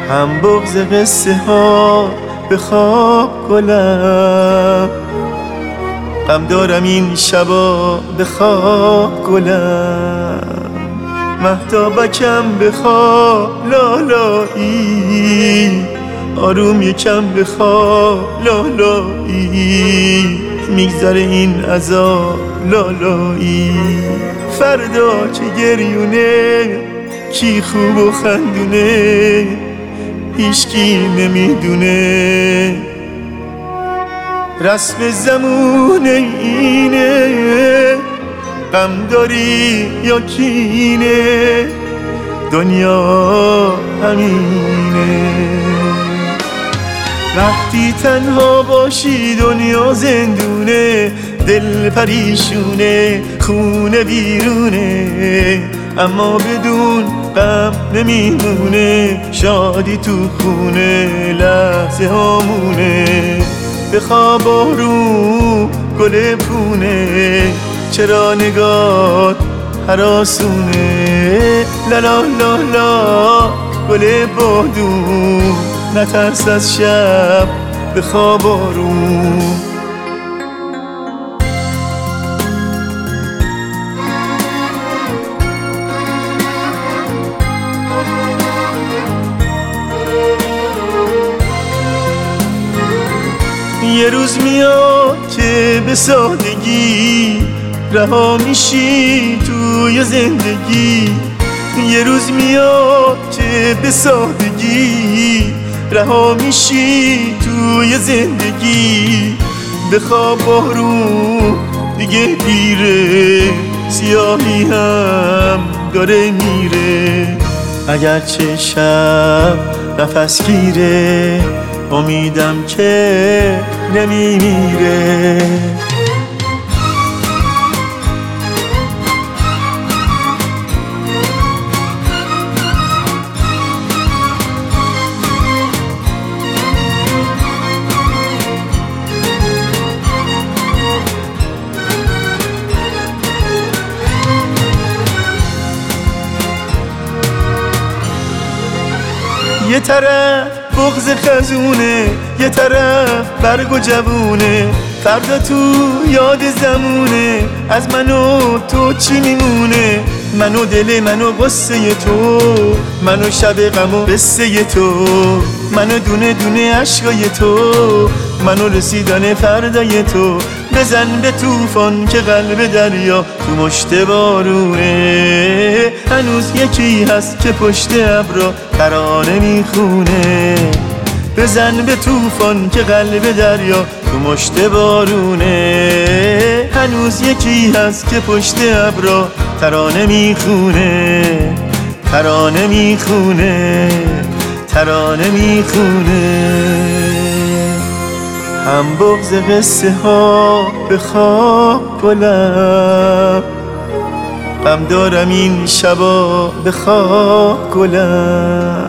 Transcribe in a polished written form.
هم بغض قصه ها به خواب گلم، غم دارم این شبا به خواب گلم. مهتابکم به خواب لالایی، آروم یکم به خواب لالایی. میگذره این عذاب لالایی. فردا چه گریونه، کی خوب و خندونه، هیچکی نمیدونه. رسم زمونه اینه، غم داری یا کینه، دنیا همینه. وقتی تنها باشی دنیا زندونه، دل پریشونه، خونه بیرونه، اما بدون غم نمیمونه. شادی تو خونه لحظه هامونه. به خواب آروم گل پونه، چرا نگات هراسونه. لالا لالا گل بادون، نترس از شب به خواب آروم. یه روز میاد که به سادگی رها میشی توی زندگی. یه روز میاد که به سادگی رها میشی توی زندگی. به خواب آروم دیگه دیره، سیاهی هم داره میره. اگرچه شب نفس گیره، امیدم که نمیمیره. یه طرف بغض خزونه، یه طرف برگ و جوونه. فردا تو یاد زمونه، از من و تو چی میمونه؟ من و دل من و غصه تو، من و شب غم و قصه تو، من و دونه دونه عشقای تو، من و رسیدن فردای تو. بزن به طوفان که قلب دریا تو مشت بارونه. هنوز یکی هست که پشت ابرا ترانه میخونه. بزن به طوفان که قلب دریا تو مشت بارونه. هنوز یکی هست که پشت ابرا ترانه میخونه، ترانه میخونه، ترانه میخونه. هم بغض قصه ها به خواب گلم، غم دارم این شبا به خواب گلم.